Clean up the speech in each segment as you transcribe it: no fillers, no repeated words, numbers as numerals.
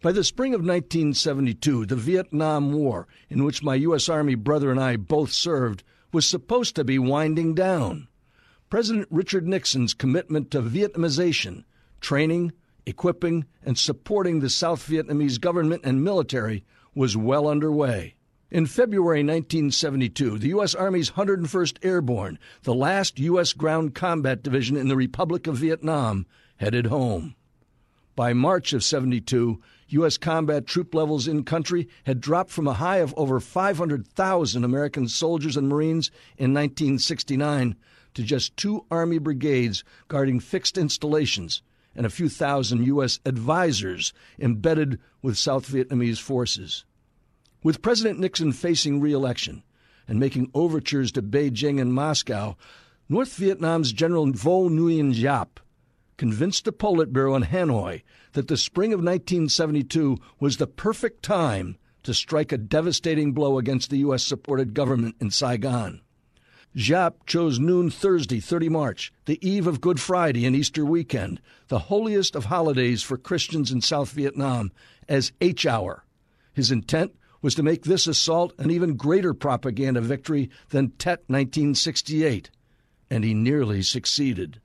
By the spring of 1972, the Vietnam War, in which my U.S. Army brother and I both served, was supposed to be winding down. President Richard Nixon's commitment to Vietnamization, training, equipping, and supporting the South Vietnamese government and military was well underway. In February 1972, the U.S. Army's 101st Airborne, the last U.S. ground combat division in the Republic of Vietnam, headed home. By March of 72, U.S. combat troop levels in country had dropped from a high of over 500,000 American soldiers and Marines in 1969 to just 2 Army brigades guarding fixed installations and a few thousand U.S. advisors embedded with South Vietnamese forces. With President Nixon facing re-election and making overtures to Beijing and Moscow, North Vietnam's General Vo Nguyen Giap convinced the Politburo in Hanoi that the spring of 1972 was the perfect time to strike a devastating blow against the U.S.-supported government in Saigon. Giap chose noon Thursday, 30 March, the eve of Good Friday and Easter weekend, the holiest of holidays for Christians in South Vietnam, as H-Hour. His intent was to make this assault an even greater propaganda victory than Tet 1968, and he nearly succeeded.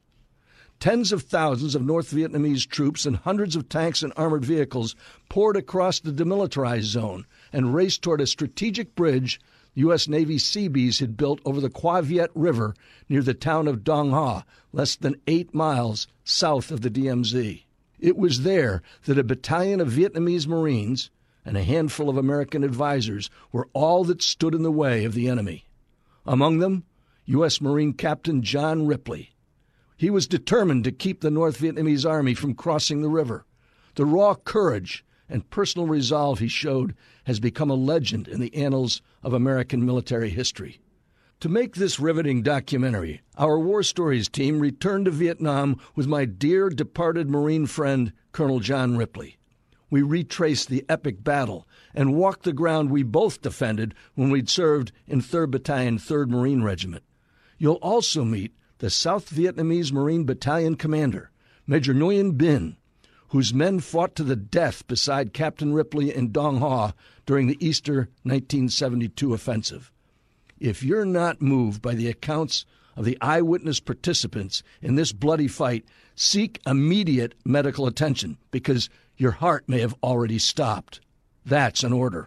Tens of thousands of North Vietnamese troops and hundreds of tanks and armored vehicles poured across the demilitarized zone and raced toward a strategic bridge the U.S. Navy Seabees had built over the Qua Viet River near the town of Dong Ha, less than 8 miles south of the DMZ. It was there that a battalion of Vietnamese Marines and a handful of American advisors were all that stood in the way of the enemy. Among them, U.S. Marine Captain John Ripley. He was determined to keep the North Vietnamese Army from crossing the river. The raw courage and personal resolve he showed has become a legend in the annals of American military history. To make this riveting documentary, our War Stories team returned to Vietnam with my dear departed Marine friend, Colonel John Ripley. We retraced the epic battle and walked the ground we both defended when we'd served in 3rd Battalion, 3rd Marine Regiment. You'll also meet the South Vietnamese Marine Battalion commander, Major Nguyen Binh, whose men fought to the death beside Captain Ripley in Dong Ha during the Easter 1972 offensive. If you're not moved by the accounts of the eyewitness participants in this bloody fight, seek immediate medical attention because your heart may have already stopped. That's an order.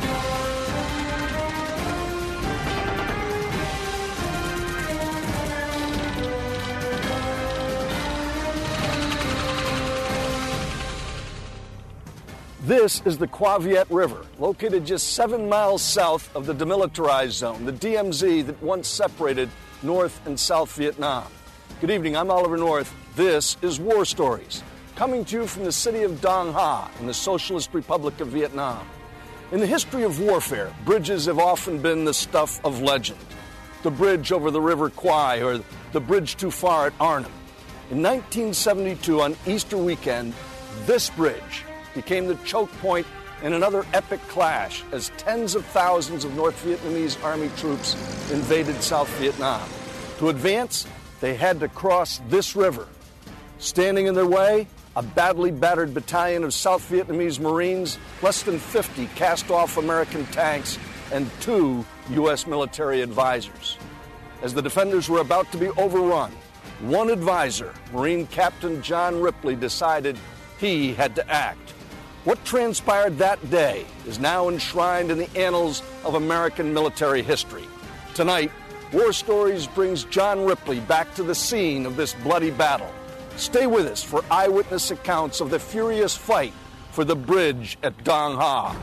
This is the Qua Viet River, located just 7 miles south of the demilitarized zone, the DMZ that once separated North and South Vietnam. Good evening, I'm Oliver North. This is War Stories, coming to you from the city of Dong Ha in the Socialist Republic of Vietnam. In the history of warfare, bridges have often been the stuff of legend. The bridge over the River Kwai or the bridge too far at Arnhem. In 1972, on Easter weekend, this bridge became the choke point in another epic clash as tens of thousands of North Vietnamese Army troops invaded South Vietnam. To advance, they had to cross this river. Standing in their way, a badly battered battalion of South Vietnamese Marines, less than 50 cast-off American tanks, and 2 U.S. military advisors. As the defenders were about to be overrun, one advisor, Marine Captain John Ripley, decided he had to act. What transpired that day is now enshrined in the annals of American military history. Tonight, War Stories brings John Ripley back to the scene of this bloody battle. Stay with us for eyewitness accounts of the furious fight for the bridge at Dong Ha.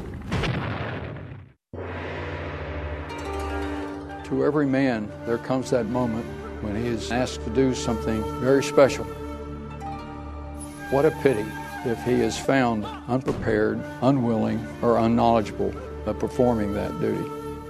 To every man, there comes that moment when he is asked to do something very special. What a pity if he is found unprepared, unwilling, or unknowledgeable of performing that duty.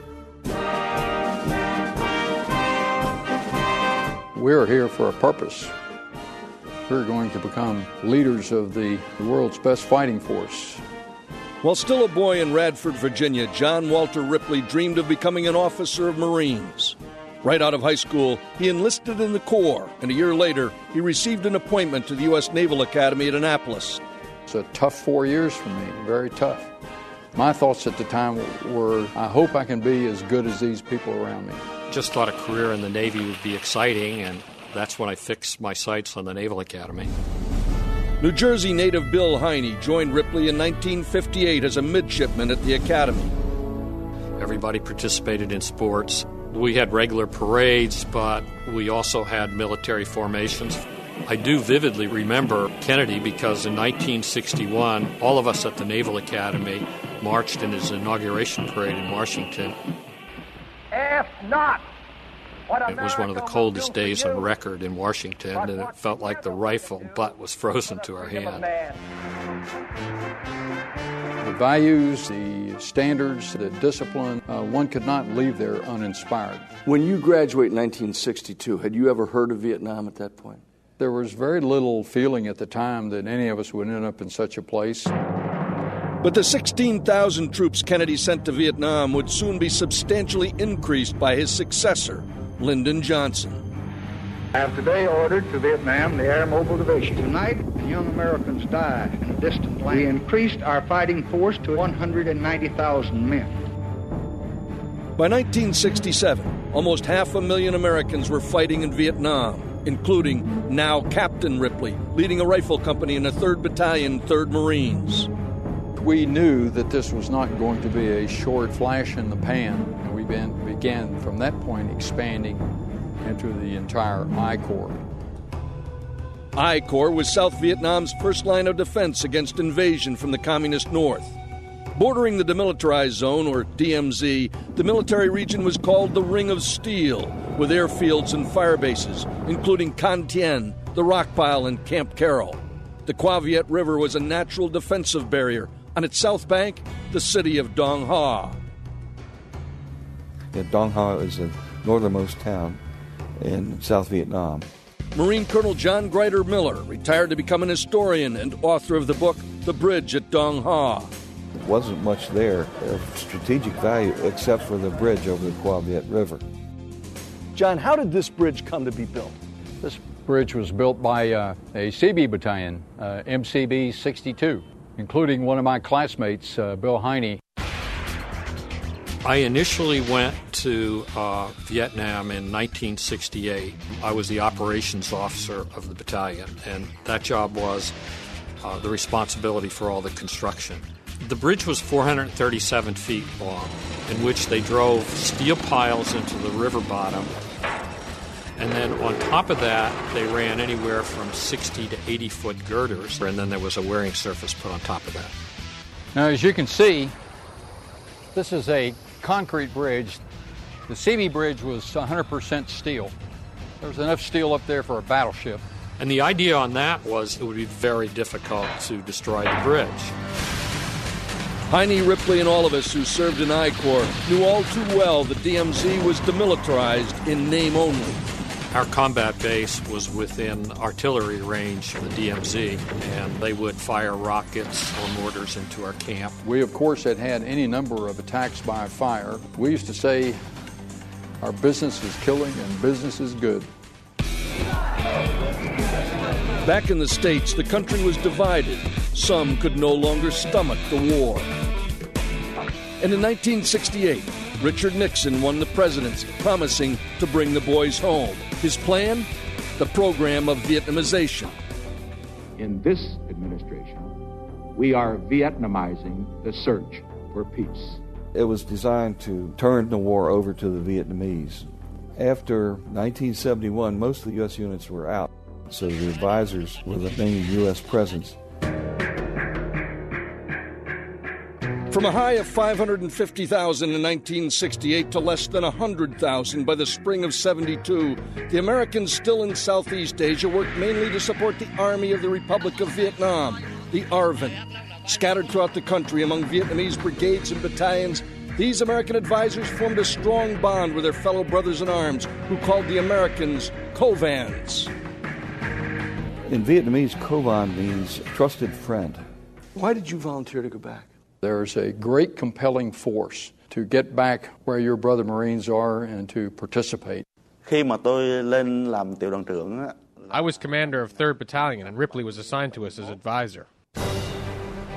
We're here for a purpose. We're going to become leaders of the world's best fighting force. While still a boy in Radford, Virginia, John Walter Ripley dreamed of becoming an officer of Marines. Right out of high school, he enlisted in the Corps, and a year later, he received an appointment to the U.S. Naval Academy at Annapolis. It's a tough 4 years for me, very tough. My thoughts at the time were, I hope I can be as good as these people around me. Just thought a career in the Navy would be exciting, and that's when I fixed my sights on the Naval Academy. New Jersey native Bill Heine joined Ripley in 1958 as a midshipman at the Academy. Everybody participated in sports. We had regular parades, but we also had military formations. I do vividly remember Kennedy because in 1961, all of us at the Naval Academy marched in his inauguration parade in Washington. Ask not. It was one of the coldest days on record in Washington, and it felt like the rifle butt was frozen to our hand. The values, the standards, the discipline, one could not leave there uninspired. When you graduate in 1962, had you ever heard of Vietnam at that point? There was very little feeling at the time that any of us would end up in such a place. But the 16,000 troops Kennedy sent to Vietnam would soon be substantially increased by his successor, Lyndon Johnson. I have today ordered to Vietnam the Air Mobile Division. Tonight, young Americans died in a distant land. We increased our fighting force to 190,000 men. By 1967, almost 500,000 Americans were fighting in Vietnam, including now Captain Ripley, leading a rifle company in the 3rd Battalion, 3rd Marines. We knew that this was not going to be a short flash in the pan, and we began from that point expanding into the entire I Corps. I Corps was South Vietnam's first line of defense against invasion from the Communist North. Bordering the Demilitarized Zone, or DMZ, the military region was called the Ring of Steel, with airfields and fire bases, including Can Tien, the Rockpile, and Camp Carroll. The Qua Viet River was a natural defensive barrier. On its south bank, the city of Dong Ha. Dong Ha is the northernmost town in South Vietnam. Marine Colonel John Grider Miller retired to become an historian and author of the book The Bridge at Dong Ha. There wasn't much there of strategic value except for the bridge over the Qua Viet River. John, how did this bridge come to be built? This bridge was built by a CB battalion, MCB 62, including one of my classmates, Bill Heine. I initially went to Vietnam in 1968. I was the operations officer of the battalion, and that job was the responsibility for all the construction. The bridge was 437 feet long, in which they drove steel piles into the river bottom, and then on top of that, they ran anywhere from 60 to 80-foot girders, and then there was a wearing surface put on top of that. Now, as you can see, this is a concrete bridge. The CB bridge was 100% steel. There was enough steel up there for a battleship. And the idea on that was it would be very difficult to destroy the bridge. Heine, Ripley, and all of us who served in I Corps knew all too well the DMZ was demilitarized in name only. Our combat base was within artillery range of the DMZ, and they would fire rockets or mortars into our camp. We, of course, had any number of attacks by fire. We used to say, our business is killing and business is good. Back in the States, the country was divided. Some could no longer stomach the war. And in 1968, Richard Nixon won the presidency, promising to bring the boys home. His plan? The program of Vietnamization. In this administration, we are Vietnamizing the search for peace. It was designed to turn the war over to the Vietnamese. After 1971, most of the U.S. units were out, so the advisors were the main U.S. presence. From a high of 550,000 in 1968 to less than 100,000 by the spring of '72, the Americans still in Southeast Asia worked mainly to support the Army of the Republic of Vietnam, the ARVN. Scattered throughout the country among Vietnamese brigades and battalions, these American advisors formed a strong bond with their fellow brothers in arms, who called the Americans Co-Vans. In Vietnamese, Co-Van means trusted friend. Why did you volunteer to go back? There's a great compelling force to get back where your brother Marines are and to participate. Khi mà tôi lên làm tiểu đoàn trưởng, I was commander of 3rd Battalion, and Ripley was assigned to us as advisor.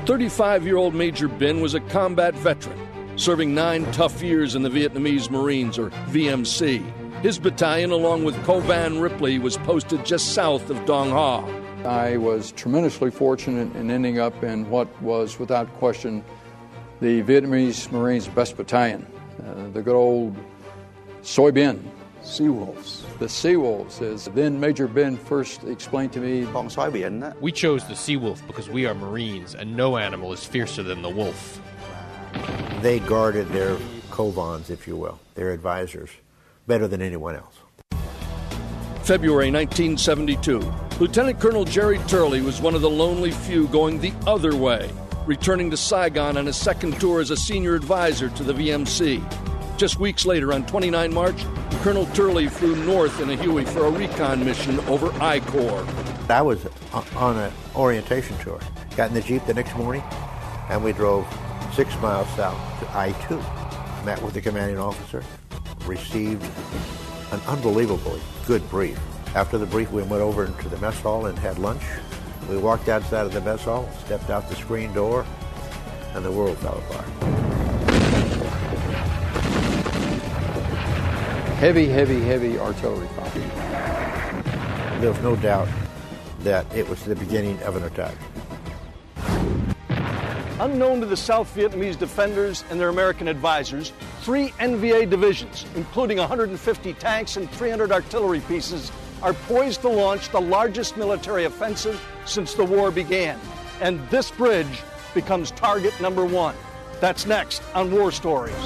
35-year-old Major Bin was a combat veteran, serving 9 tough years in the Vietnamese Marines, or VMC. His battalion, along with Co Van Ripley, was posted just south of Dong Ha. I was tremendously fortunate in ending up in what was, without question, the Vietnamese Marines' best battalion, the good old Soi Bien. Seawolves. The Seawolves, as then Major Ben first explained to me. We chose the Seawolf because we are Marines, and no animal is fiercer than the wolf. They guarded their covans, if you will, their advisors, better than anyone else. February 1972. Lieutenant Colonel Jerry Turley was one of the lonely few going the other way, returning to Saigon on his second tour as a senior advisor to the VMC. Just weeks later, on 29 March, Colonel Turley flew north in a Huey for a recon mission over I Corps. I was on an orientation tour. Got in the Jeep the next morning, and we drove 6 miles south to I-2. Met with the commanding officer, received an unbelievably good brief. After the brief, we went over into the mess hall and had lunch. We walked outside of the mess hall, stepped out the screen door, and the world fell apart. Heavy, heavy, heavy artillery fire. There was no doubt that it was the beginning of an attack. Unknown to the South Vietnamese defenders and their American advisors, 3 NVA divisions, including 150 tanks and 300 artillery pieces, are poised to launch the largest military offensive since the war began. And this bridge becomes target number 1. That's next on War Stories.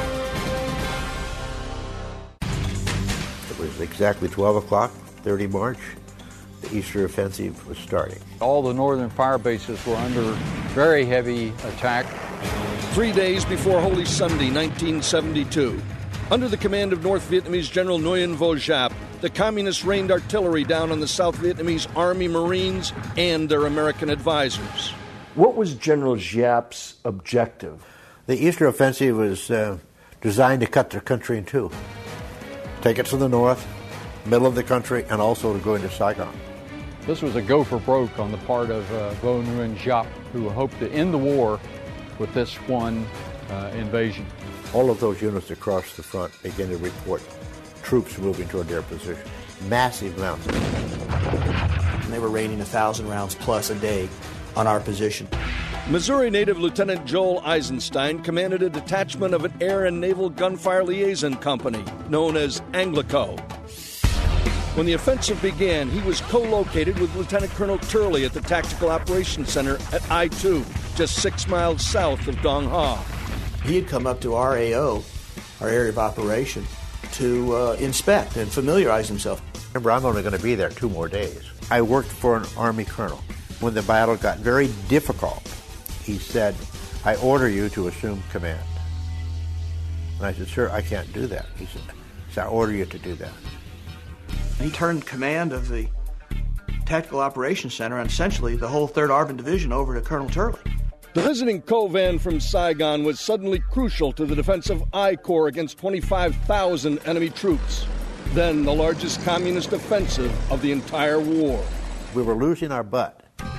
It was exactly 12 o'clock, 30 March. The Easter Offensive was starting. All the northern fire bases were under very heavy attack. 3 days before Holy Sunday, 1972, under the command of North Vietnamese General Nguyen Vo Giap, the Communists rained artillery down on the South Vietnamese Army Marines and their American advisors. What was General Giap's objective? The Easter Offensive was designed to cut the country in two. Take it to the north, middle of the country, and also to go into Saigon. This was a go for broke on the part of Vo Nguyen Giap, who hoped to end the war with this one invasion. All of those units across the front began to report troops moving toward their position. Massive amounts. And they were raining 1,000 rounds plus a day on our position. Missouri native Lieutenant Joel Eisenstein commanded a detachment of an Air and Naval Gunfire Liaison Company, known as Anglico. When the offensive began, he was co-located with Lieutenant Colonel Turley at the Tactical Operations Center at I-2, just 6 miles south of Dong Ha. He had come up to our AO, our area of operation, to inspect and familiarize himself. Remember, I'm only going to be there 2 more days. I worked for an Army colonel. When the battle got very difficult, he said, "I order you to assume command." And I said, "Sir, I can't do that." He said, "I order you to do that." He turned command of the Tactical Operations Center and essentially the whole 3rd ARVN Division over to Colonel Turley. The visiting Co-Van from Saigon was suddenly crucial to the defense of I Corps against 25,000 enemy troops. Then the largest communist offensive of the entire war. We were losing our butt.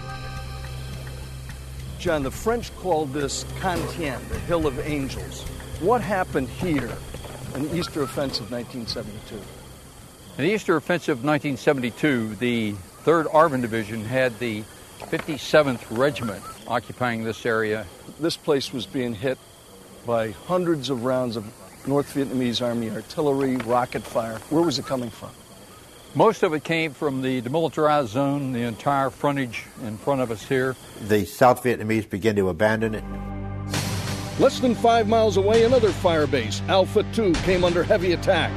John, the French called this Cantien, the Hill of Angels. What happened here in the Easter Offensive 1972? In the Easter Offensive of 1972, the 3rd ARVN Division had the 57th Regiment occupying this area. This place was being hit by hundreds of rounds of North Vietnamese Army artillery, rocket fire. Where was it coming from? Most of it came from the demilitarized zone, the entire frontage in front of us here. The South Vietnamese began to abandon it. Less than 5 miles away, another fire base, Alpha 2, came under heavy attack.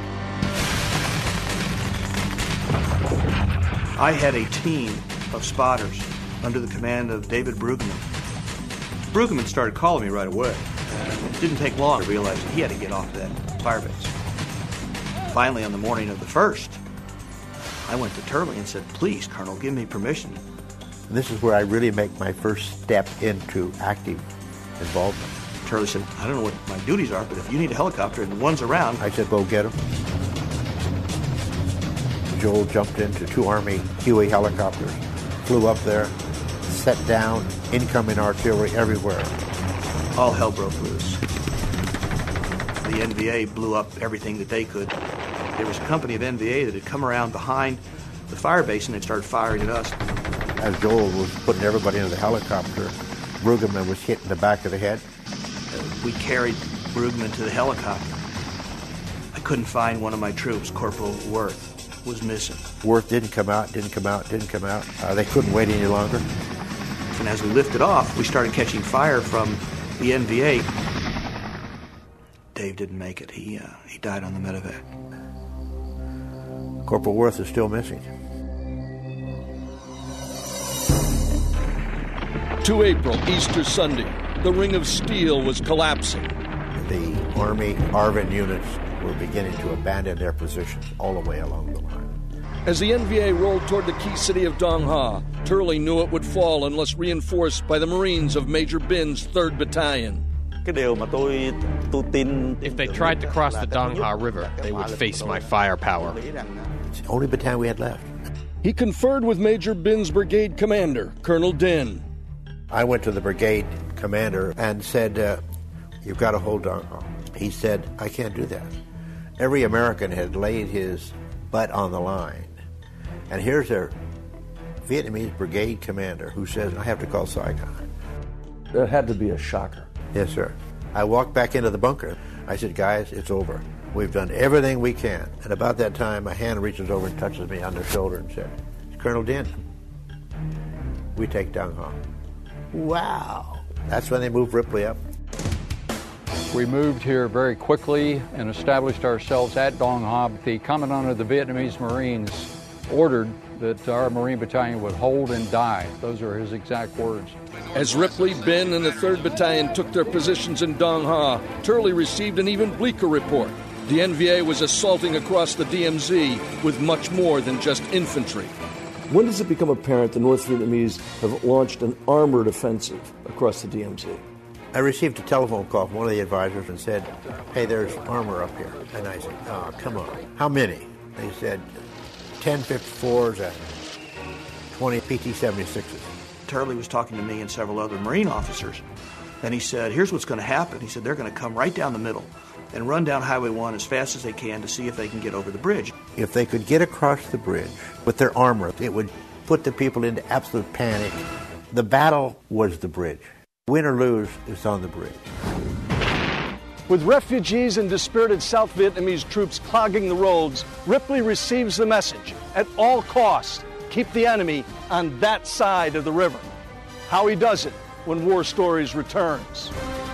I had a team of spotters under the command of David Brueggemann. Brueggemann started calling me right away. It didn't take long to realize that he had to get off that firebase. Finally, on the morning of the 1st, I went to Turley and said, "Please, Colonel, give me permission." And this is where I really make my first step into active involvement. Turley said, "I don't know what my duties are, but if you need a helicopter and one's around..." I said, "Go get him." Joel jumped into 2 Army Huey helicopters, flew up there, set down incoming artillery everywhere. All hell broke loose. The NVA blew up everything that they could. There was a company of NVA that had come around behind the fire basin and started firing at us. As Joel was putting everybody into the helicopter, Brueggemann was hit in the back of the head. We carried Brueggemann to the helicopter. I couldn't find one of my troops. Corporal Worth was missing. Worth didn't come out. They couldn't wait any longer. And as we lifted off, we started catching fire from the NVA. Dave didn't make it. He died on the medevac. Corporal Worth is still missing. 2 April, Easter Sunday. The Ring of Steel was collapsing. The Army ARVN units were beginning to abandon their positions all the way along the line. As the NVA rolled toward the key city of Dong Ha, Turley knew it would fall unless reinforced by the Marines of Major Bin's 3rd Battalion. If they tried to cross the Dong Ha River, they would face my firepower. It's the only battalion we had left. He conferred with Major Bin's brigade commander, Colonel Din. I went to the brigade commander and said, you've got to hold Dong Ha. He said, I can't do that. Every American had laid his butt on the line. And here's a Vietnamese brigade commander who says, I have to call Saigon. That had to be a shocker. Yes, sir. I walked back into the bunker. I said, guys, it's over. We've done everything we can. And about that time, a hand reaches over and touches me on the shoulder and said, Colonel Din, we take Dong Ha. Wow. That's when they moved Ripley up. We moved here very quickly and established ourselves at Dong Ha. The Commandant of the Vietnamese Marines ordered that our Marine Battalion would hold and die. Those are his exact words. As Ripley, Bin, and the 3rd Battalion took their positions in Dong Ha, Turley received an even bleaker report. The NVA was assaulting across the DMZ with much more than just infantry. When does it become apparent the North Vietnamese have launched an armored offensive across the DMZ? I received a telephone call from one of the advisors and said, hey, there's armor up here. And I said, oh, come on. How many? They said 10 54s and 20 PT-76s. Turley was talking to me and several other Marine officers. And he said, here's what's going to happen. He said, they're going to come right down the middle and run down Highway 1 as fast as they can to see if they can get over the bridge. If they could get across the bridge with their armor, it would put the people into absolute panic. The battle was the bridge. Win or lose, it's on the bridge. With refugees and dispirited South Vietnamese troops clogging the roads, Ripley receives the message, at all costs, keep the enemy on that side of the river. How he does it when War Stories returns.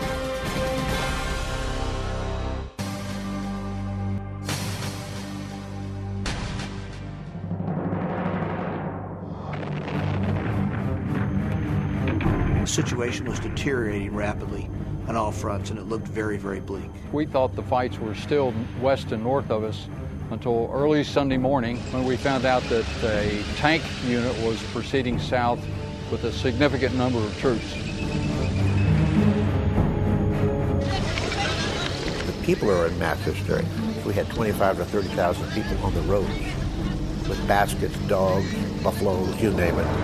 The situation was deteriorating rapidly on all fronts, and it looked very, very bleak. We thought the fights were still west and north of us until early Sunday morning when we found out that a tank unit was proceeding south with a significant number of troops. The people are in mass hysteria. We had 25,000 to 30,000 people on the roads with baskets, dogs, buffaloes, you name it.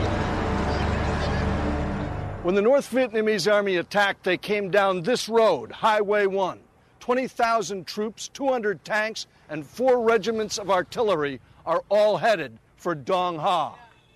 When the North Vietnamese army attacked, they came down this road, Highway 1. 20,000 troops, 200 tanks, and 4 regiments of artillery are all headed for Dong Ha.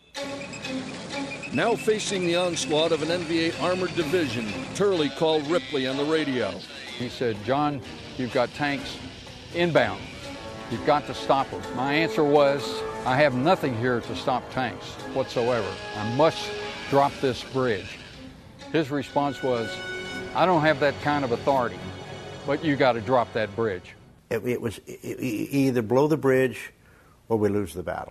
Now facing the onslaught of an NVA armored division, Turley called Ripley on the radio. He said, John, you've got tanks inbound. You've got to stop them. My answer was, I have nothing here to stop tanks whatsoever. I must drop this bridge. His response was, I don't have that kind of authority, but you got to drop that bridge. It was either blow the bridge or we lose the battle.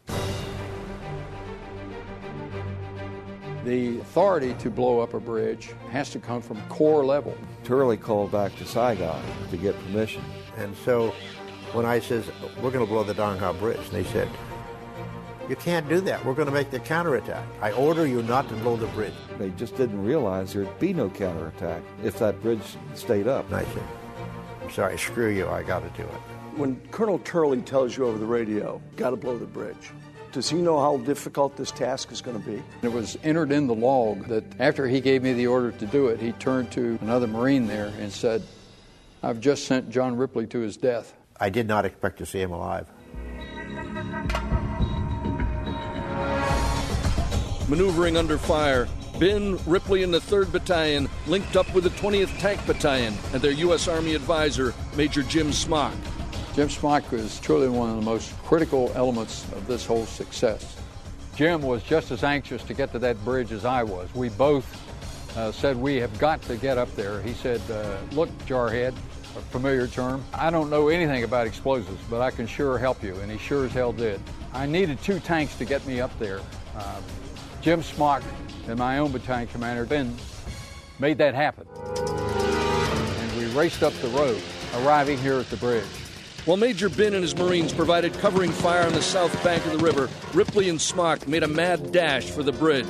The authority to blow up a bridge has to come from corps level. Turley called back to Saigon to get permission. And so when I says, we're going to blow the Dong Ha Bridge, and they said, you can't do that. We're going to make the counterattack. I order you not to blow the bridge. They just didn't realize there'd be no counterattack if that bridge stayed up. And I said, I'm sorry, screw you, I got to do it. When Colonel Turley tells you over the radio, got to blow the bridge, Does he know how difficult this task is going to be? It was entered in the log that after he gave me the order to do it, he turned to another Marine there and said, "I've just sent John Ripley to his death." I did not expect to see him alive. Maneuvering under fire, Ben, Ripley, and the 3rd Battalion linked up with the 20th Tank Battalion and their U.S. Army advisor, Major Jim Smock. Jim Smock was truly one of the most critical elements of this whole success. Jim was just as anxious to get to that bridge as I was. We both said we have got to get up there. He said, "Look, Jarhead," a familiar term, "I don't know anything about explosives, but I can sure help you," and he sure as hell did. I needed 2 tanks to get me up there. Jim Smock and my own battalion commander, Ben, made that happen. And we raced up the road, arriving here at the bridge. While Major Ben and his Marines provided covering fire on the south bank of the river, Ripley and Smock made a mad dash for the bridge.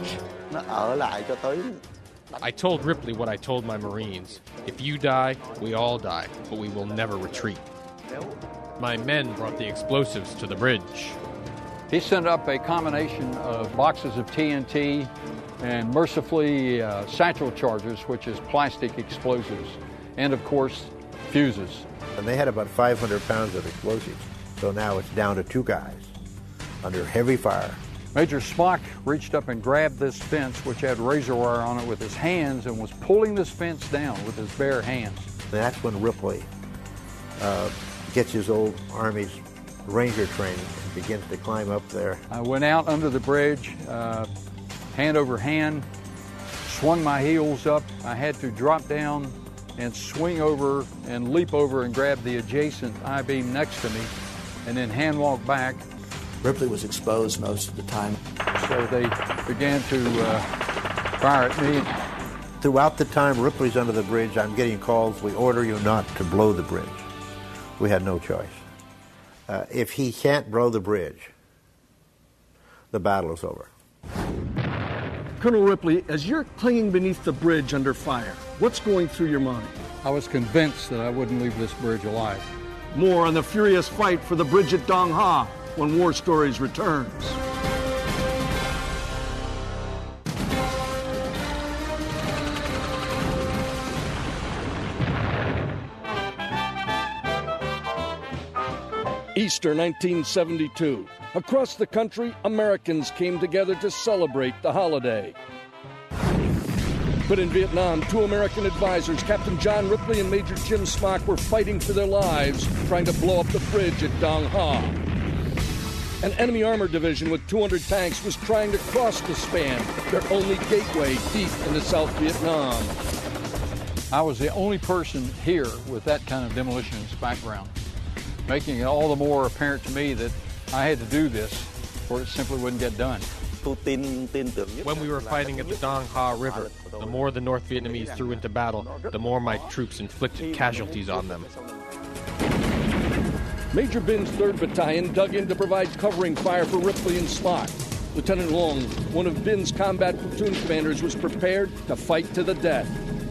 I told Ripley what I told my Marines. If you die, we all die, but we will never retreat. My men brought the explosives to the bridge. He sent up a combination of boxes of TNT and mercifully satchel charges, which is plastic explosives, and of course, fuses. And they had about 500 pounds of explosives. So now it's down to 2 guys under heavy fire. Major Smock reached up and grabbed this fence, which had razor wire on it, with his hands and was pulling this fence down with his bare hands. And that's when Ripley gets his old Army's Ranger training and begins to climb up there. I went out under the bridge, hand over hand, swung my heels up. I had to drop down and swing over and leap over and grab the adjacent I-beam next to me, and then hand walk back. Ripley was exposed most of the time. So they began to fire at me. Throughout the time Ripley's under the bridge, I'm getting calls, "We order you not to blow the bridge." We had no choice. If he can't blow the bridge, the battle is over. Colonel Ripley, as you're clinging beneath the bridge under fire, what's going through your mind? I was convinced that I wouldn't leave this bridge alive. More on the furious fight for the bridge at Dong Ha when War Stories returns. Easter 1972. Across the country, Americans came together to celebrate the holiday. But in Vietnam, 2 American advisors, Captain John Ripley and Major Jim Smock, were fighting for their lives, trying to blow up the bridge at Dong Ha. An enemy armored division with 200 tanks was trying to cross the span, their only gateway deep into South Vietnam. I was the only person here with that kind of demolitionist background, making it all the more apparent to me that I had to do this, or it simply wouldn't get done. When we were fighting at the Dong Ha River, the more the North Vietnamese threw into battle, the more my troops inflicted casualties on them. Major Bin's 3rd Battalion dug in to provide covering fire for Ripley and Smock. Lieutenant Long, one of Bin's combat platoon commanders, was prepared to fight to the death.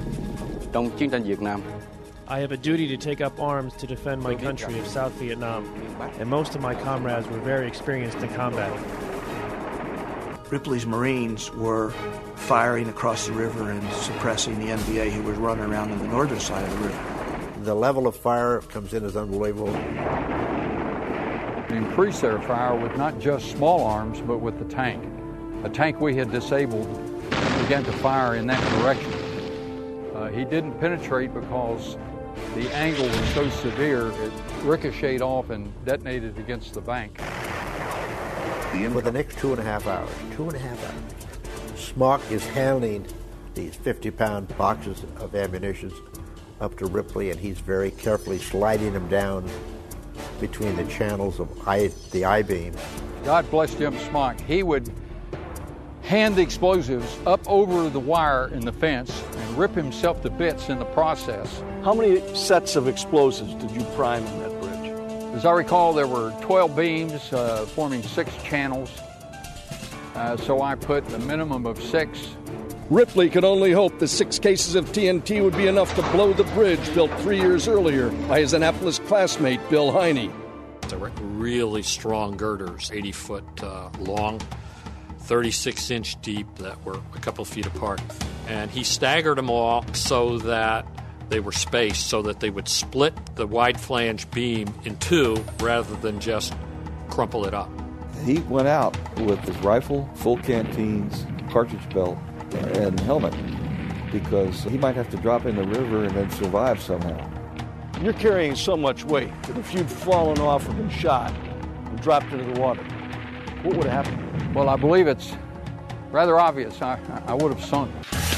I have a duty to take up arms to defend my country of South Vietnam, and most of my comrades were very experienced in combat. Ripley's Marines were firing across the river and suppressing the NVA who was running around on the northern side of the river. The level of fire comes in as unbelievable. Increase their fire with not just small arms, but with the tank. A tank we had disabled began to fire in that direction. He didn't penetrate because the angle was so severe, it ricocheted off and detonated against the bank. For the next 2.5 hours, Smock is handling these 50-pound boxes of ammunition up to Ripley, and he's very carefully sliding them down between the channels of the I-beam. God bless Jim Smock. He would hand the explosives up over the wire in the fence and rip himself to bits in the process. How many sets of explosives did you prime in that bridge? As I recall, there were 12 beams forming 6 channels, so I put a minimum of 6. Ripley could only hope the 6 cases of TNT would be enough to blow the bridge built 3 years earlier by his Annapolis classmate, Bill Heine. They were really strong girders, 80 foot long, 36-inch deep, that were a couple feet apart. And he staggered them all so that they were spaced, so that they would split the wide flange beam in two rather than just crumple it up. He went out with his rifle, full canteens, cartridge belt, and helmet because he might have to drop in the river and then survive somehow. You're carrying so much weight that if you'd fallen off or been shot and dropped into the water, what would have happened? Well, I believe it's rather obvious. I would have sunk.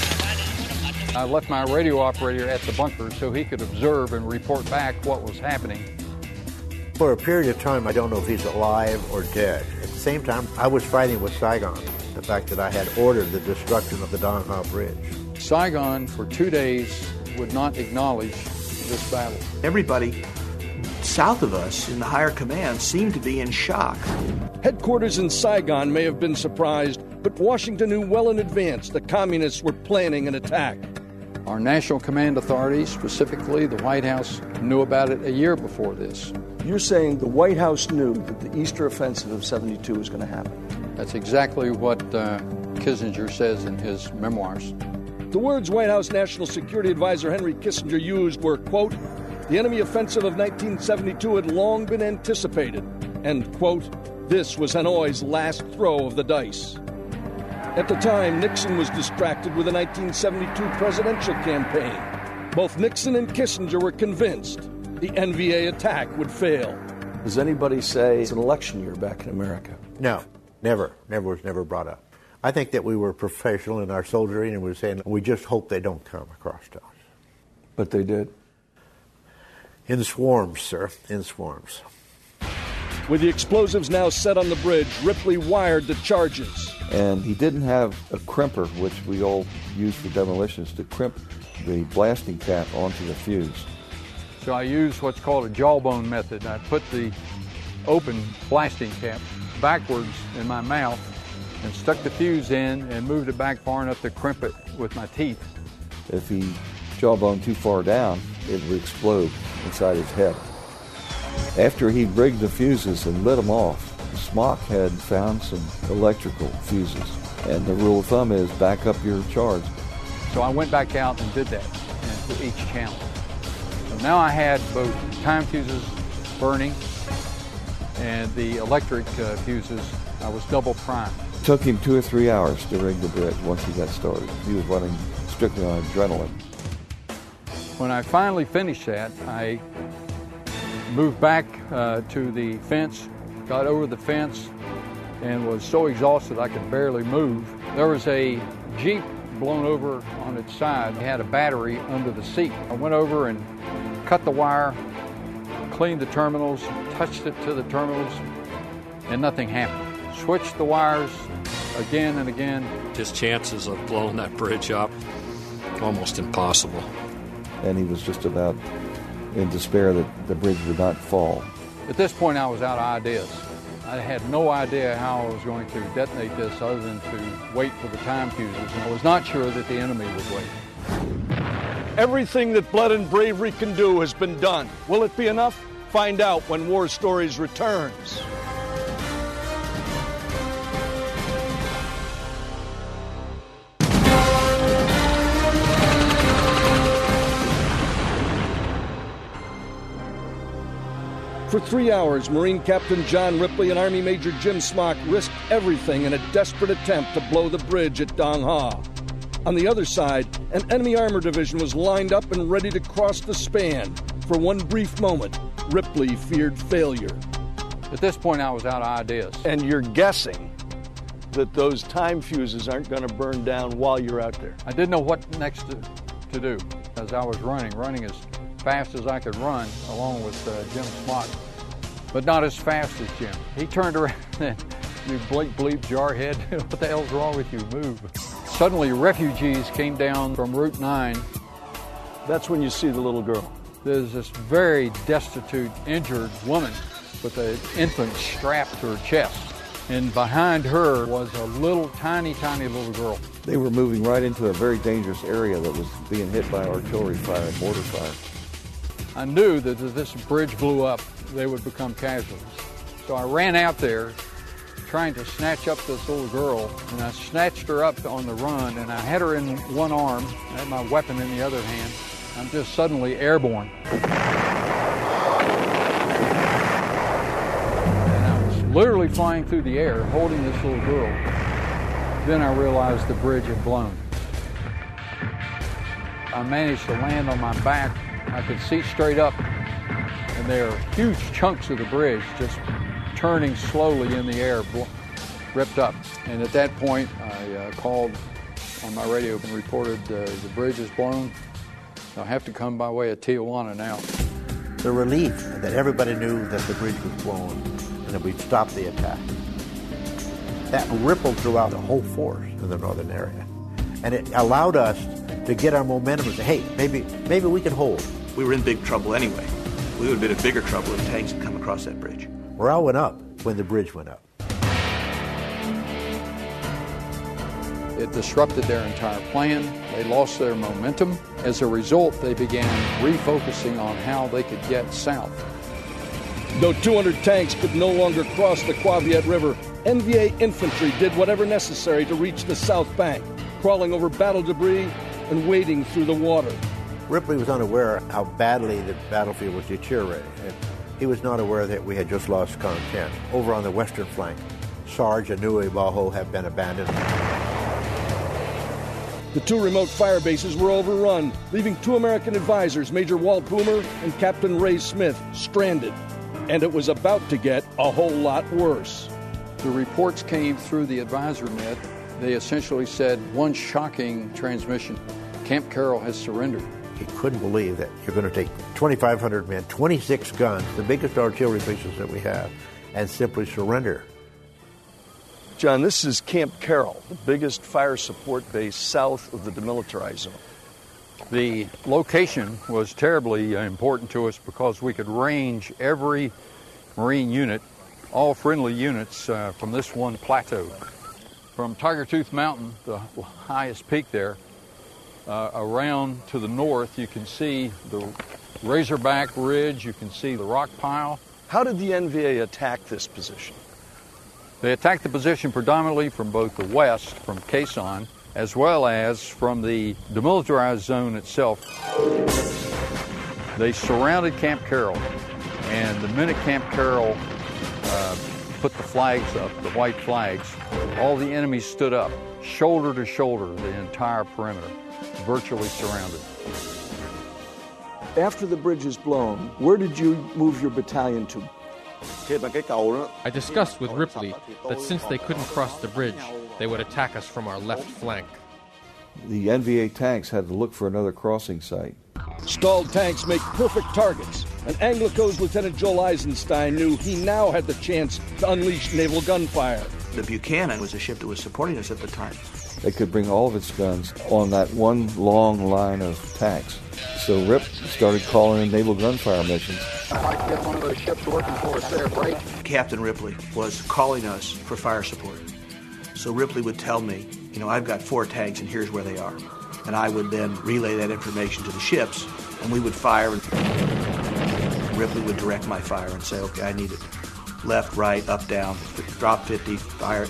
I left my radio operator at the bunker so he could observe and report back what was happening. For a period of time, I don't know if he's alive or dead. At the same time, I was fighting with Saigon, the fact that I had ordered the destruction of the Dong Ha Bridge. Saigon, for 2 days, would not acknowledge this battle. Everybody south of us in the higher command seemed to be in shock. Headquarters in Saigon may have been surprised, but Washington knew well in advance the communists were planning an attack. Our national command authorities, specifically the White House, knew about it a year before this. You're saying the White House knew that the Easter offensive of '72 was going to happen? That's exactly what Kissinger says in his memoirs. The words White House National Security Advisor Henry Kissinger used were, quote, "The enemy offensive of 1972 had long been anticipated," and, quote, "This was Hanoi's last throw of the dice." At the time, Nixon was distracted with the 1972 presidential campaign. Both Nixon and Kissinger were convinced the NVA attack would fail. Does anybody say it's an election year back in America? No, never. Never brought up. I think that we were professional in our soldiering and we were saying, we just hope they don't come across to us. But they did? In swarms, sir, in swarms. With the explosives now set on the bridge, Ripley wired the charges. And he didn't have a crimper, which we all use for demolitions, to crimp the blasting cap onto the fuse. So I used what's called a jawbone method. I put the open blasting cap backwards in my mouth and stuck the fuse in and moved it back far enough to crimp it with my teeth. If he jawboned too far down, it would explode inside his head. After he rigged the fuses and lit them off, Smock had found some electrical fuses. And the rule of thumb is back up your charge. So I went back out and did that for each channel. So now I had both time fuses burning and the electric fuses. I was double primed. It took him 2 or 3 hours to rig the bridge once he got started. He was running strictly on adrenaline. When I finally finished that, I moved back to the fence, got over the fence, and was so exhausted I could barely move. There was a Jeep blown over on its side. It had a battery under the seat. I went over and cut the wire, cleaned the terminals, touched it to the terminals, and nothing happened. Switched the wires again and again. His chances of blowing that bridge up, almost impossible. And he was just about in despair that the bridge would not fall. At this point, I was out of ideas. I had no idea how I was going to detonate this other than to wait for the time fuses, and I was not sure that the enemy would wait. Everything that blood and bravery can do has been done. Will it be enough? Find out when War Stories returns. For 3 hours, Marine Captain John Ripley and Army Major Jim Smock risked everything in a desperate attempt to blow the bridge at Dong Ha. On the other side, an enemy armor division was lined up and ready to cross the span. For one brief moment, Ripley feared failure. At this point, I was out of ideas. And you're guessing that those time fuses aren't going to burn down while you're out there. I didn't know what next to do. As I was running as fast as I could run, along with Jim Smock, but not as fast as Jim. He turned around and, "You bleep jarhead, what the hell's wrong with you? Move." Suddenly, refugees came down from Route 9. That's when you see the little girl. There's this very destitute, injured woman with an infant strapped to her chest. And behind her was a little, tiny little girl. They were moving right into a very dangerous area that was being hit by artillery fire and mortar fire. I knew that if this bridge blew up, they would become casualties. So I ran out there trying to snatch up this little girl, and I snatched her up on the run, and I had her in one arm, I had my weapon in the other hand. I'm just suddenly airborne. And I was literally flying through the air, holding this little girl. Then I realized the bridge had blown. I managed to land on my back. I could see straight up, and there are huge chunks of the bridge just turning slowly in the air, ripped up. And at that point, I called on my radio and reported the bridge is blown. They'll have to come by way of Tijuana now. The relief that everybody knew that the bridge was blown and that we'd stopped the attack, that rippled throughout the whole force in the northern area. And it allowed us to get our momentum and say, hey, maybe we can hold. We were in big trouble anyway. We would have been in bigger trouble if tanks had come across that bridge. Morale went up when the bridge went up. It disrupted their entire plan. They lost their momentum. As a result, they began refocusing on how they could get south. Though 200 tanks could no longer cross the Quaviet River, NVA infantry did whatever necessary to reach the south bank, crawling over battle debris and wading through the water. Ripley was unaware how badly the battlefield was deteriorating. He was not aware that we had just lost content. Over on the western flank, Sarge and Nui Bajo have been abandoned. The two remote fire bases were overrun, leaving two American advisors, Major Walt Boomer and Captain Ray Smith, stranded. And it was about to get a whole lot worse. The reports came through the advisor net. They essentially said one shocking transmission: Camp Carroll has surrendered. He couldn't believe that you're going to take 2,500 men, 26 guns, the biggest artillery pieces that we have, and simply surrender. John, this is Camp Carroll, the biggest fire support base south of the demilitarized zone. The location was terribly important to us because we could range every Marine unit, all friendly units, from this one plateau. From Tiger Tooth Mountain, the highest peak there, around to the north, you can see the Razorback Ridge, you can see the rock pile. How did the NVA attack this position? They attacked the position predominantly from both the west, from Quezon, as well as from the demilitarized zone itself. They surrounded Camp Carroll, and the minute Camp Carroll put the flags up, the white flags, all the enemies stood up, shoulder to shoulder, the entire perimeter, virtually surrounded. After the bridge is blown, where did you move your battalion to? I discussed with Ripley that since they couldn't cross the bridge, they would attack us from our left flank. The NVA tanks had to look for another crossing site. Stalled tanks make perfect targets, and Anglico's Lieutenant Joel Eisenstein knew he now had the chance to unleash naval gunfire. The Buchanan was a ship that was supporting us at the time. They could bring all of its guns on that one long line of tanks. So Rip started calling in naval gunfire missions. I'd like to get one of those ships working for us there, break. Captain Ripley was calling us for fire support. So Ripley would tell me, I've got 4 tanks and here's where they are. And I would then relay that information to the ships, and we would fire. Ripley would direct my fire and say, okay, I need it left, right, up, down, drop 50, fire.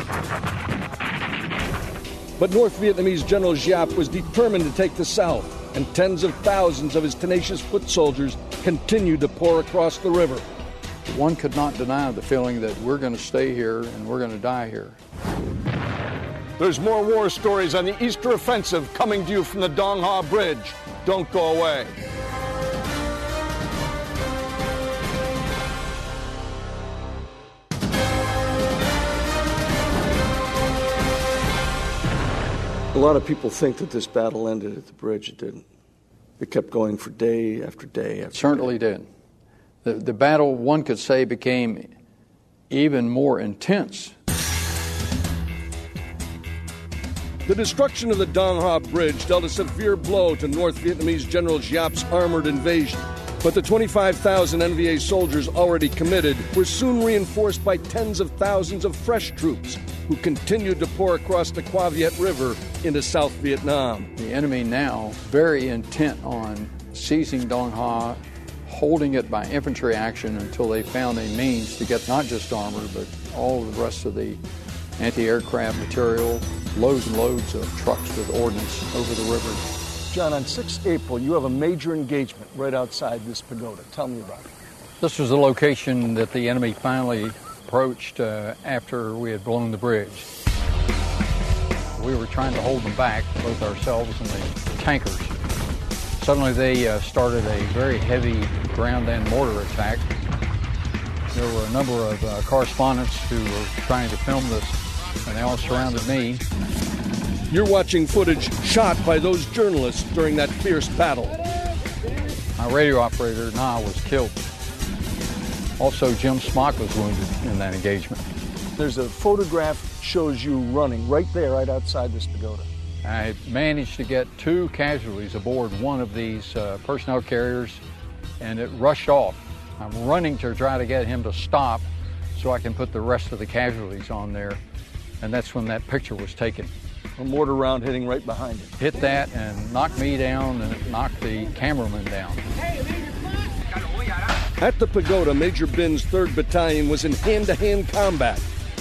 But North Vietnamese General Giap was determined to take the south, and tens of thousands of his tenacious foot soldiers continued to pour across the river. One could not deny the feeling that we're going to stay here and we're going to die here. There's more war stories on the Easter Offensive coming to you from the Dong Ha Bridge. Don't go away. A lot of people think that this battle ended at the bridge. It didn't. It kept going for day after day after day. Certainly did. The battle, one could say, became even more intense. The destruction of the Dong Ha Bridge dealt a severe blow to North Vietnamese General Giap's armored invasion. But the 25,000 NVA soldiers already committed were soon reinforced by tens of thousands of fresh troops who continued to pour across the Qua Viet River into South Vietnam. The enemy now very intent on seizing Dong Ha, holding it by infantry action until they found a means to get not just armor, but all of the rest of the anti-aircraft material, loads and loads of trucks with ordnance over the river. John, on 6 April, you have a major engagement right outside this pagoda. Tell me about it. This was the location that the enemy finally approached after we had blown the bridge. We were trying to hold them back, both ourselves and the tankers. Suddenly they started a very heavy ground and mortar attack. There were a number of correspondents who were trying to film this, and they all surrounded me. You're watching footage shot by those journalists during that fierce battle. My radio operator, Na, was killed. Also, Jim Smock was wounded in that engagement. There's a photograph shows you running right there, right outside this pagoda. I managed to get 2 casualties aboard one of these personnel carriers, and it rushed off. I'm running to try to get him to stop so I can put the rest of the casualties on there, and that's when that picture was taken. A mortar round hitting right behind it. Hit that and knocked me down, and it knocked the cameraman down. At the pagoda, Major Bin's 3rd Battalion was in hand-to-hand combat.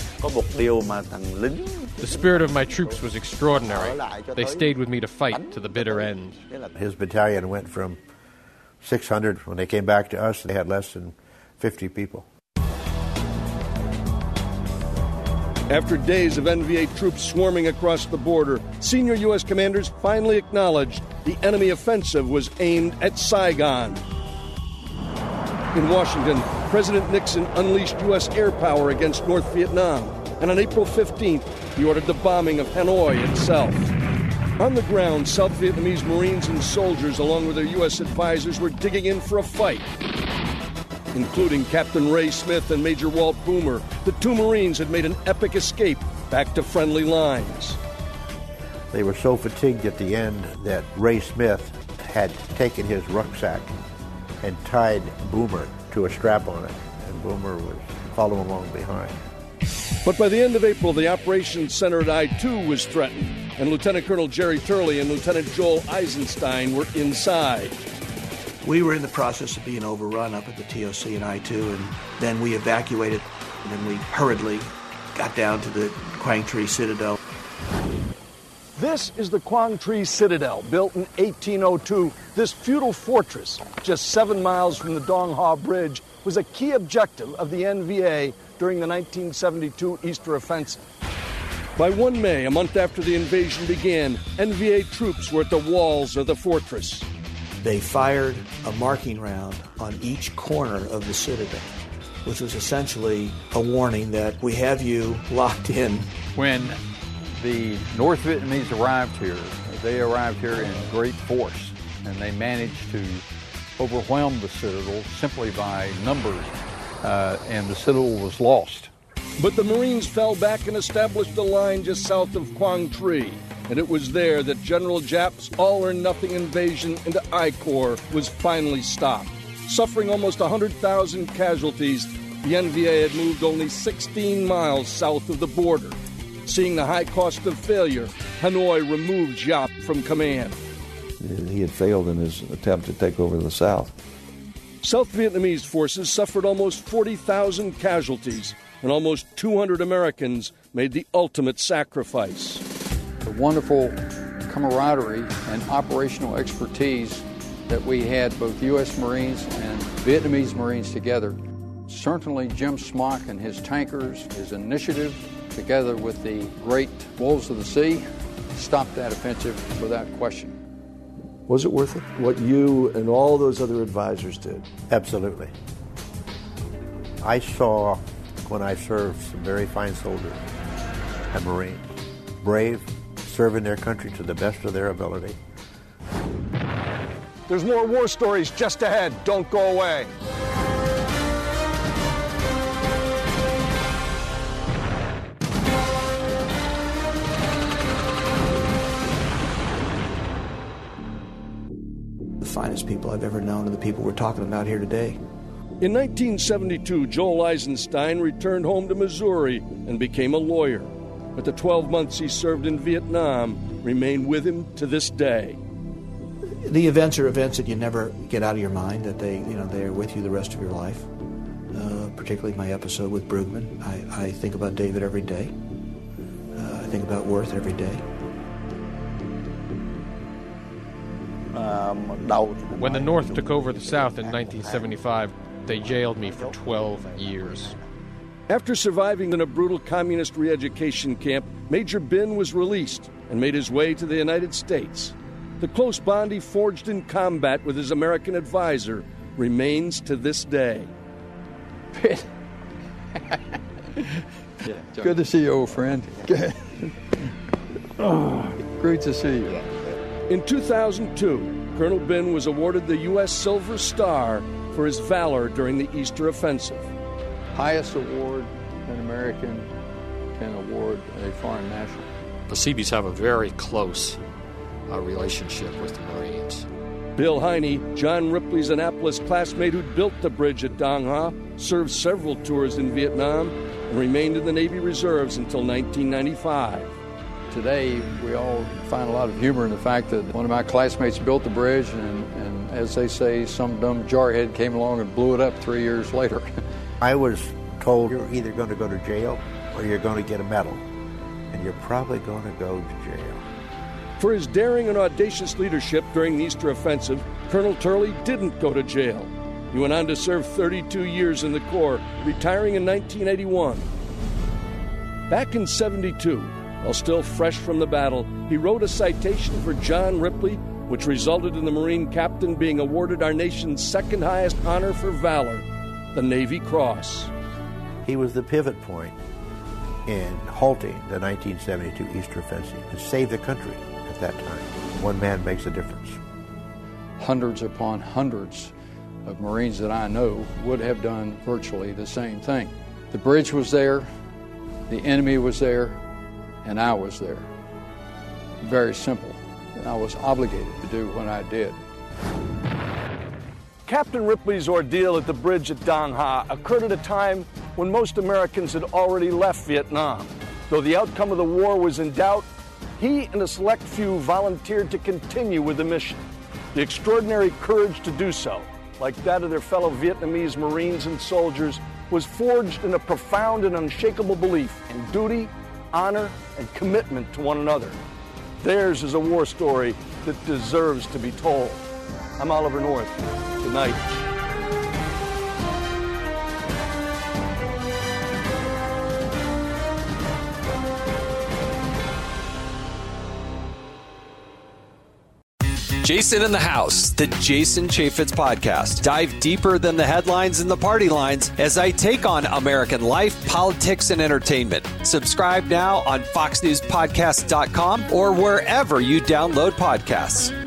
The spirit of my troops was extraordinary. They stayed with me to fight to the bitter end. His battalion went from 600. When they came back to us, they had less than 50 people. After days of NVA troops swarming across the border, senior U.S. commanders finally acknowledged the enemy offensive was aimed at Saigon. In Washington, President Nixon unleashed U.S. air power against North Vietnam, and on April 15th, he ordered the bombing of Hanoi itself. On the ground, South Vietnamese Marines and soldiers, along with their U.S. advisors, were digging in for a fight, including Captain Ray Smith and Major Walt Boomer. The 2 Marines had made an epic escape back to friendly lines. They were so fatigued at the end that Ray Smith had taken his rucksack and tied Boomer to a strap on it, and Boomer was following along behind. But by the end of April, the operations center at I-2 was threatened, and Lieutenant Colonel Jerry Turley and Lieutenant Joel Eisenstein were inside. We were in the process of being overrun up at the TOC and I-2, and then we evacuated, and then we hurriedly got down to the Quang Tri Citadel. This is the Quang Tri Citadel, built in 1802. This feudal fortress, just 7 miles from the Dong Ha Bridge, was a key objective of the NVA during the 1972 Easter Offensive. By 1 May, a month after the invasion began, NVA troops were at the walls of the fortress. They fired a marking round on each corner of the citadel, which was essentially a warning that we have you locked in. When the North Vietnamese arrived here, they arrived here in great force, and they managed to overwhelm the citadel simply by numbers, and the citadel was lost. But the Marines fell back and established a line just south of Quang Tri, and it was there that General Giap's all-or-nothing invasion into I Corps was finally stopped. Suffering almost 100,000 casualties, the NVA had moved only 16 miles south of the border. Seeing the high cost of failure, Hanoi removed Giap from command. He had failed in his attempt to take over the South. South Vietnamese forces suffered almost 40,000 casualties, and almost 200 Americans made the ultimate sacrifice. The wonderful camaraderie and operational expertise that we had, both U.S. Marines and Vietnamese Marines together. Certainly Jim Smock and his tankers, his initiative, together with the great Wolves of the Sea, stopped that offensive without question. Was it worth it, what you and all those other advisors did? Absolutely. I saw, when I served, some very fine soldiers and Marines, brave, serving their country to the best of their ability. There's more war stories just ahead. Don't go away. The finest people I've ever known are the people we're talking about here today. In 1972, Joel Eisenstein returned home to Missouri and became a lawyer. But the 12 months he served in Vietnam remain with him to this day. The events are events that you never get out of your mind, that they are with you the rest of your life. Particularly my episode with Brueggemann. I think about David every day. I think about Worth every day. When the North took over the South in 1975, they jailed me for 12 years. After surviving in a brutal communist re-education camp, Major Bin was released and made his way to the United States. The close bond he forged in combat with his American advisor remains to this day. Good to see you, old friend. Good. Great to see you. In 2002, Colonel Bin was awarded the U.S. Silver Star for his valor during the Easter Offensive. Highest award an American can award a foreign national. The Seabees have a very close relationship with the Marines. Bill Heine, John Ripley's Annapolis classmate who built the bridge at Dong Ha, served several tours in Vietnam and remained in the Navy Reserves until 1995. Today, we all find a lot of humor in the fact that one of my classmates built the bridge, and as they say, some dumb jarhead came along and blew it up 3 years later. I was told you're either going to go to jail or you're going to get a medal, and you're probably going to go to jail. For his daring and audacious leadership during the Easter Offensive, Colonel Turley didn't go to jail. He went on to serve 32 years in the Corps, retiring in 1981. Back in '72, while still fresh from the battle, he wrote a citation for John Ripley, which resulted in the Marine captain being awarded our nation's second highest honor for valor, the Navy Cross. He was the pivot point in halting the 1972 Easter Offensive to save the country at that time. One man makes a difference. Hundreds upon hundreds of Marines that I know would have done virtually the same thing. The bridge was there, the enemy was there, and I was there. Very simple. And I was obligated to do what I did. Captain Ripley's ordeal at the bridge at Dong Ha occurred at a time when most Americans had already left Vietnam. Though the outcome of the war was in doubt, he and a select few volunteered to continue with the mission. The extraordinary courage to do so, like that of their fellow Vietnamese Marines and soldiers, was forged in a profound and unshakable belief in duty, honor, and commitment to one another. Theirs is a war story that deserves to be told. I'm Oliver North. Good night. Jason in the House, the Jason Chaffetz Podcast. Dive deeper than the headlines and the party lines as I take on American life, politics, and entertainment. Subscribe now on FoxNewsPodcast.com or wherever you download podcasts.